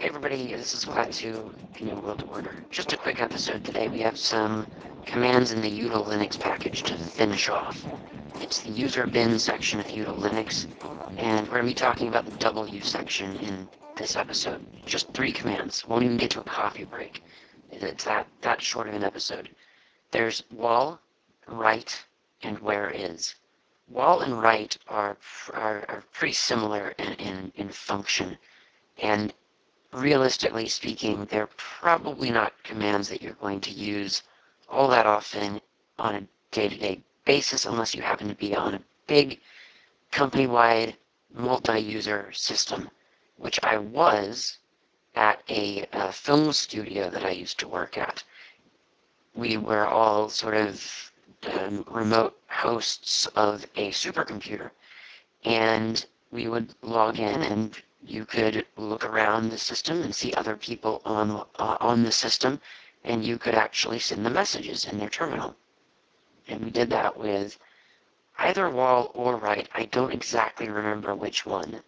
everybody, this is Klaatu, New World Order. Just a quick episode today. We have some commands in the util Linux package to finish off. It's the user bin section of util Linux, and we're going to be talking about the W section in this episode. Just 3 commands. Won't even get to a coffee break. It's that short of an episode. There's wall, write, and where is. Wall and write are pretty similar in function, and realistically speaking, they're probably not commands that you're going to use all that often on a day-to-day basis unless you happen to be on a big company-wide multi-user system, which I was at a film studio that I used to work at. We were all sort of remote hosts of a supercomputer, and we would log in and you could look around the system and see other people on the system, and you could actually send them messages in their terminal. And we did that with either wall or write. I don't exactly remember which one.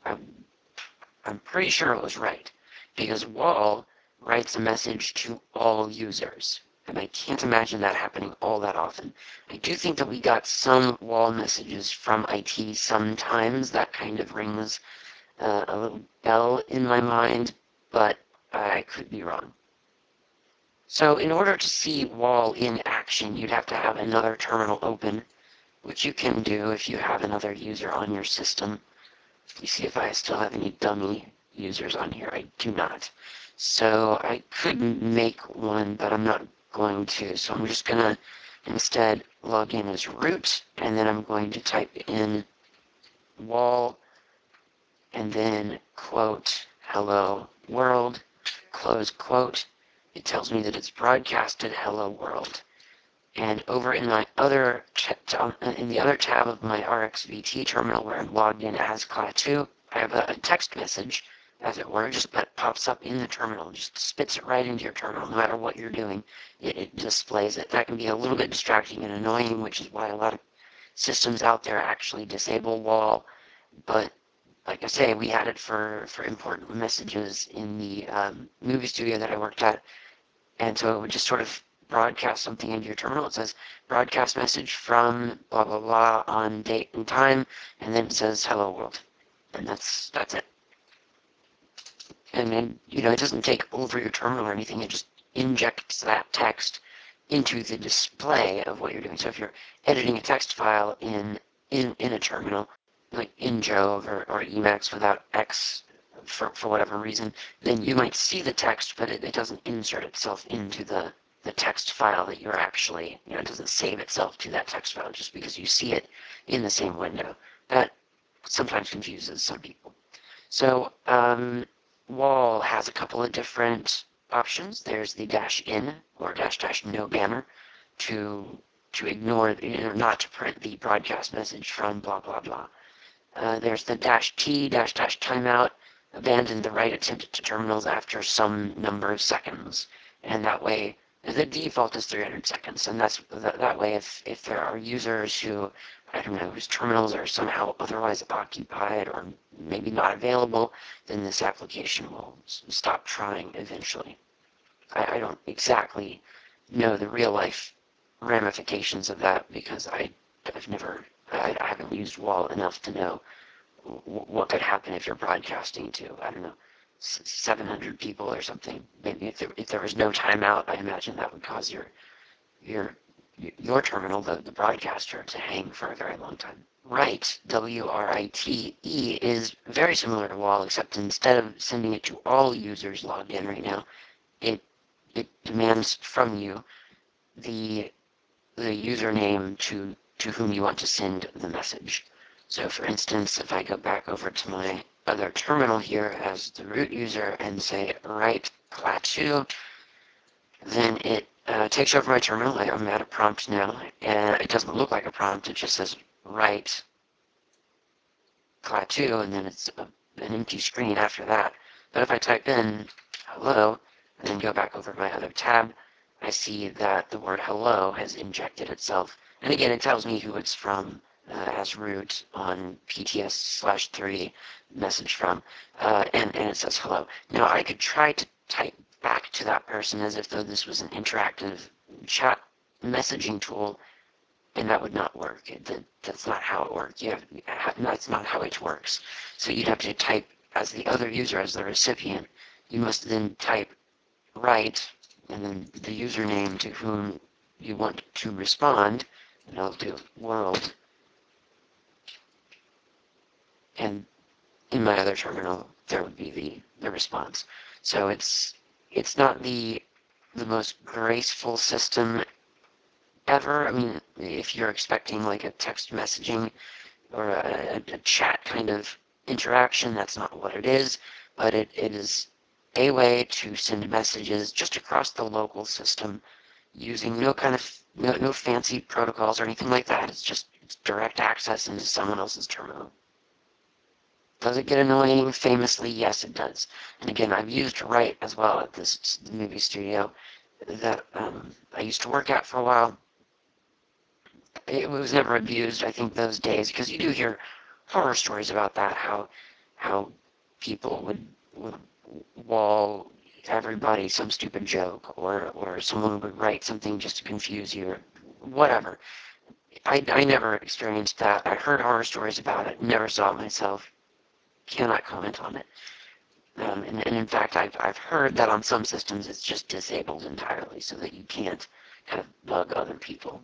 I'm pretty sure it was write, because wall writes a message to all users, and I can't imagine that happening all that often. I do think that we got some wall messages from IT sometimes. That kind of rings a little bell in my mind, but I could be wrong. So in order to see wall in action, you'd have to have another terminal open, which you can do if you have another user on your system. Let me see if I still have any dummy users on here. I do not. So I could make one, but I'm not going to. So I'm just going to instead log in as root, and then I'm going to type in wall, and then quote, hello world, close quote. It tells me that it's broadcasted hello world. And over in my other in the other tab of my RxVT terminal where I'm logged in as Klaatu, I have a text message, as it were, just that pops up in the terminal, just spits it right into your terminal. No matter what you're doing, it displays it. That can be a little bit distracting and annoying, which is why a lot of systems out there actually disable wall, but like I say, we had it for important messages in the movie studio that I worked at, and so it would just sort of broadcast something into your terminal. It says broadcast message from blah blah blah on date and time, and then it says hello world, and that's it. And then it doesn't take over your terminal or anything. It just injects that text into the display of what you're doing. So if you're editing a text file in a terminal, like in Jove or Emacs without X for whatever reason, then you might see the text, but it doesn't insert itself into the text file that you're actually, it doesn't save itself to that text file just because you see it in the same window. That sometimes confuses some people. So wall has a couple of different options. There's the -in or --no banner to ignore, not to print the broadcast message from blah blah blah. There's the -t --timeout, abandon the write attempt to terminals after some number of seconds, and that way the default is 300 seconds, and that way if there are users who, I don't know, whose terminals are somehow otherwise occupied or maybe not available, then this application will stop trying eventually. I don't exactly know the real life ramifications of that because I haven't used wall enough to know what could happen if you're broadcasting to, I don't know, 700 people or something. Maybe if there was no timeout, I imagine that would cause your terminal, the broadcaster, to hang for a very long time. Write, W-R-I-T-E, is very similar to wall, except instead of sending it to all users logged in right now, it demands from you the username to whom you want to send the message. So for instance, if I go back over to my other terminal here as the root user and say write Klaatu, then it takes over my terminal. I'm at a prompt now, and it doesn't look like a prompt. It just says write Klaatu, and then it's an empty screen after that. But if I type in hello, and then go back over my other tab, I see that the word hello has injected itself. And again, it tells me who it's from, as root on PTS/3 message from, and it says hello. Now I could try to type back to that person as if though this was an interactive chat messaging tool, and that would not work. That's not how it works. That's not how it works. So you'd have to type as the other user, as the recipient. You must then type right, and then the username to whom you want to respond, and I'll do world, and in my other terminal there would be the response. So it's not the most graceful system ever. I mean, if you're expecting like a text messaging or a chat kind of interaction, that's not what it is, but it is a way to send messages just across the local system using no fancy protocols or anything like that. It's direct access into someone else's terminal. Does it get annoying? Famously, yes, it does. And again, I've used Write as well at this movie studio that I used to work at for a while. It was never abused, I think, those days, because you do hear horror stories about that, how people would wall everybody some stupid joke, or someone would write something just to confuse you, or whatever. I never experienced that. I heard horror stories about it, never saw it myself, cannot comment on it. And in fact, I've heard that on some systems it's just disabled entirely so that you can't kind of bug other people.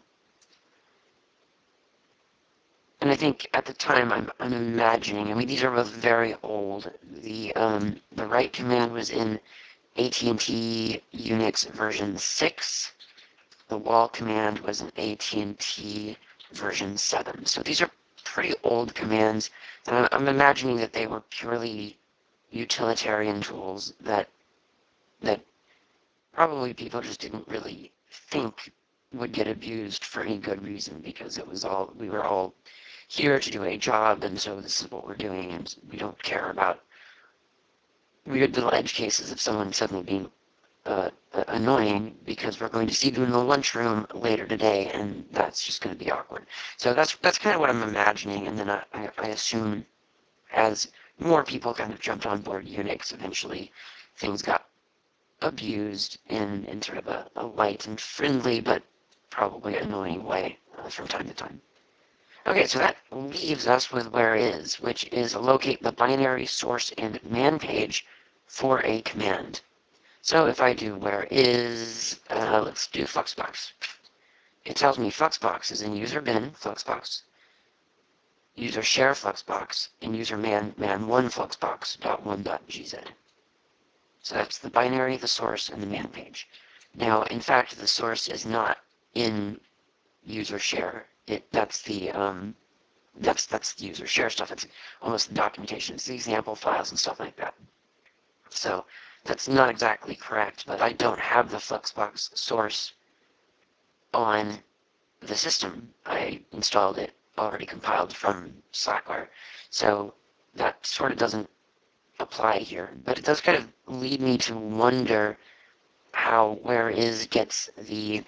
And I think at the time I'm imagining, I mean, these are both very old. The write command was in AT&T Unix version 6. The wall command was in AT&T version 7. So these are pretty old commands, and I'm imagining that they were purely utilitarian tools that probably people just didn't really think would get abused for any good reason, because we were all here to do a job, and so this is what we're doing, and we don't care about weird little edge cases of someone suddenly being annoying because we're going to see them in the lunchroom later today, and that's just going to be awkward. So that's kind of what I'm imagining, and then I assume as more people kind of jumped on board Unix, eventually things got abused in sort of a light and friendly but probably annoying way from time to time. Okay, so that leaves us with where is, which is locate the binary source and man page for a command. So if I do where is, let's do Fluxbox. It tells me Fluxbox is in user bin Fluxbox, user share Fluxbox, and user man 1 Fluxbox.1.gz. So that's the binary, the source, and the man page. Now, in fact, the source is not in user share. That's the user share stuff. It's almost the documentation. It's the example files and stuff like that. So that's not exactly correct, but I don't have the Fluxbox source on the system. I installed it already compiled from Slackware. So that sort of doesn't apply here, but it does kind of lead me to wonder how where is gets the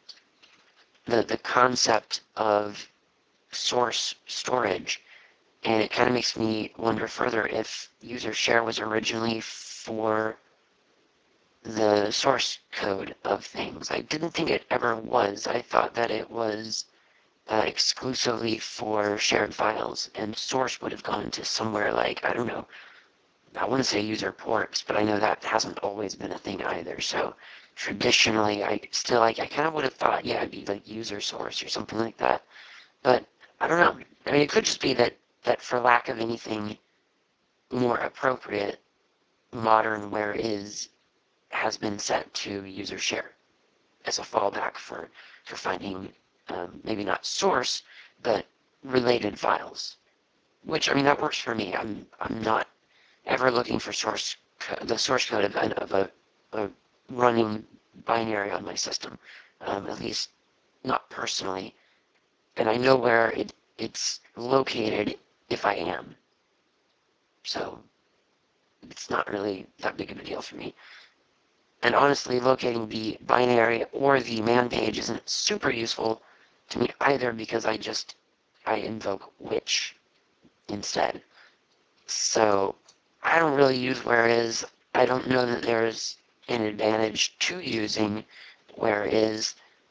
concept of source storage, and it kind of makes me wonder further if user share was originally for the source code of things. I didn't think it ever was. I thought that it was exclusively for shared files, and source would have gone to somewhere like, I don't know, I want to say user ports, but I know that hasn't always been a thing either. So traditionally, I kind of would have thought, yeah, it'd be like user source or something like that. But I don't know. I mean, it could just be that for lack of anything more appropriate, modern where is has been set to user share as a fallback for finding maybe not source, but related files. Which, I mean, that works for me. I'm not ever looking for the source code of a running binary on my system, at least not personally, and I know where it's located if I am. So it's not really that big of a deal for me. And honestly, locating the binary or the man page isn't super useful to me either, because I invoke which instead. So I don't really use where is. I don't know that there's an advantage to using where is.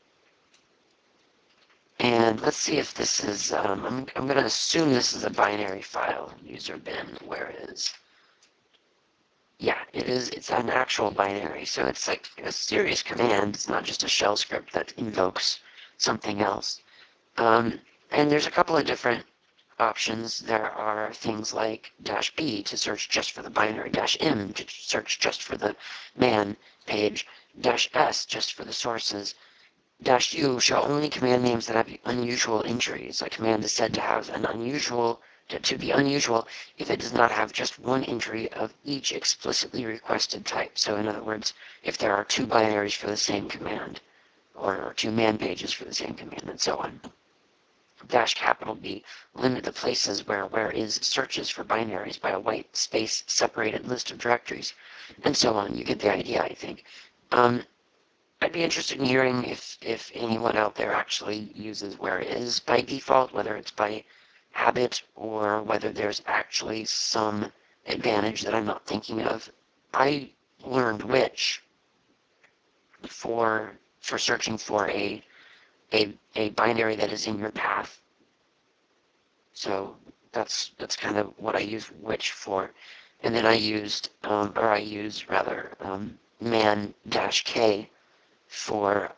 And let's see if this is, I'm going to assume this is a binary file, user bin, where is. Yeah, it is. It's an actual binary, so it's like a serious command. It's not just a shell script that invokes something else. And there's a couple of different options. There are things like -b to search just for the binary, -m to search just for the man page, -s just for the sources. -u show only command names that have unusual entries. A command is said to have an unusual to be unusual if it does not have just one entry of each explicitly requested type. So in other words, if there are two binaries for the same command, or two man pages for the same command, and so on. -B limit the places where is searches for binaries by a white space separated list of directories, and so on. You get the idea, I think. I'd be interested in hearing if anyone out there actually uses where is by default, whether it's by habit or whether there's actually some advantage that I'm not thinking of. I learned which for searching for a binary that is in your path. So that's kind of what I use which for. And then I used, or I use rather, man-k for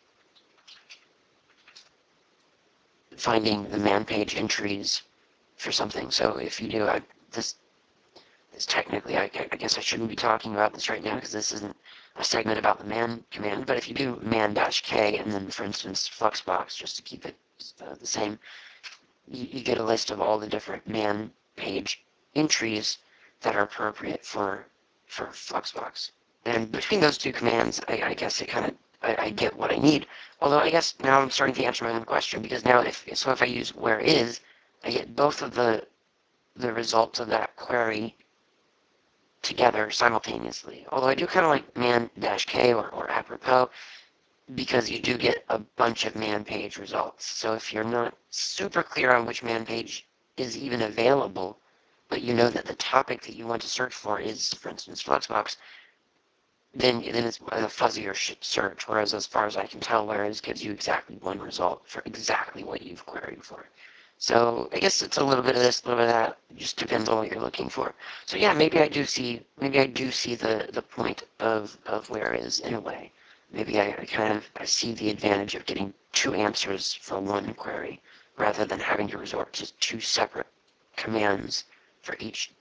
finding the man page entries for something. So if you do, this technically, I guess I shouldn't be talking about this right now because this isn't a segment about the man command, but if you do man-k and then, for instance, fluxbox, just to keep it the same, you get a list of all the different man page entries that are appropriate for Fluxbox. And between those two commands, I guess it kind of, I get what I need. Although I guess now I'm starting to answer my own question, because now if I use where is, I get both of the results of that query together simultaneously. Although I do kind of like man-k or apropos, because you do get a bunch of man page results. So if you're not super clear on which man page is even available, but you know that the topic that you want to search for is, for instance, Fluxbox, then it's a fuzzier search, whereas as far as I can tell, whereas gives you exactly one result for exactly what you've queried for. So I guess it's a little bit of this, a little bit of that. It just depends on what you're looking for. So yeah, maybe I do see the point of where is in a way. Maybe I kind of see the advantage of getting two answers for one query rather than having to resort to two separate commands for each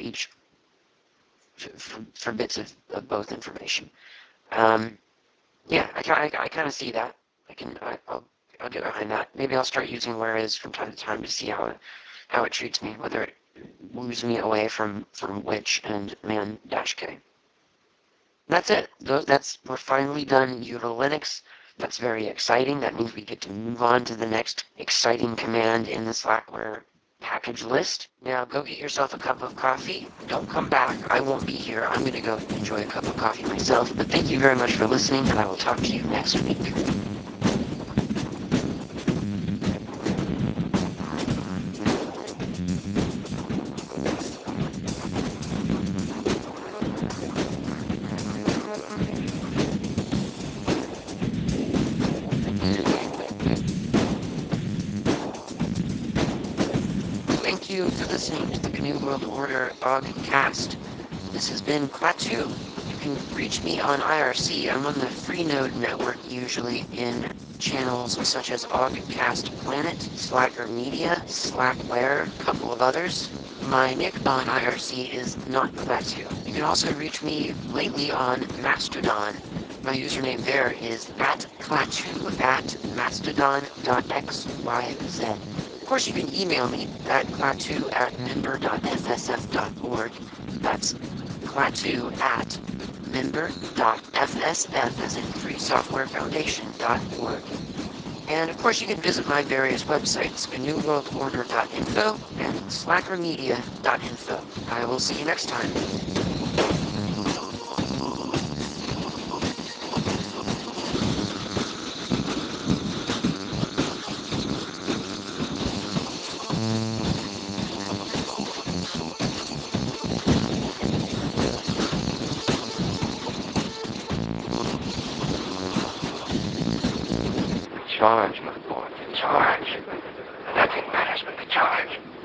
for bits of both information. Yeah, I kind of see that. I'll get behind that. Maybe I'll start using where is from time to time to see how it treats me, whether it moves me away from which and man-k. That's it. We're finally done util Linux. That's very exciting. That means we get to move on to the next exciting command in the Slackware package list. Now go get yourself a cup of coffee. Don't come back. I won't be here. I'm going to go enjoy a cup of coffee myself. But thank you very much for listening, and I will talk to you next week. Thank you for listening to the GNU World Order Ogcast. This has been Klaatu. You can reach me on IRC. I'm on the Freenode network, usually in channels such as Ogcast Planet, Slacker Media, Slackware, a couple of others. My nick on IRC is not Klaatu. You can also reach me lately on Mastodon. My username there is @Klaatu at mastodon.xyz. Of course, you can email me at klaatu@member.fsf.org. That's klaatu at member.fsf, as in freesoftwarefoundation.org. And of course, you can visit my various websites, GNUWorldOrder.info and slackermedia.info. I will see you next time. charge, my boy, the charge. Nothing matters but the charge.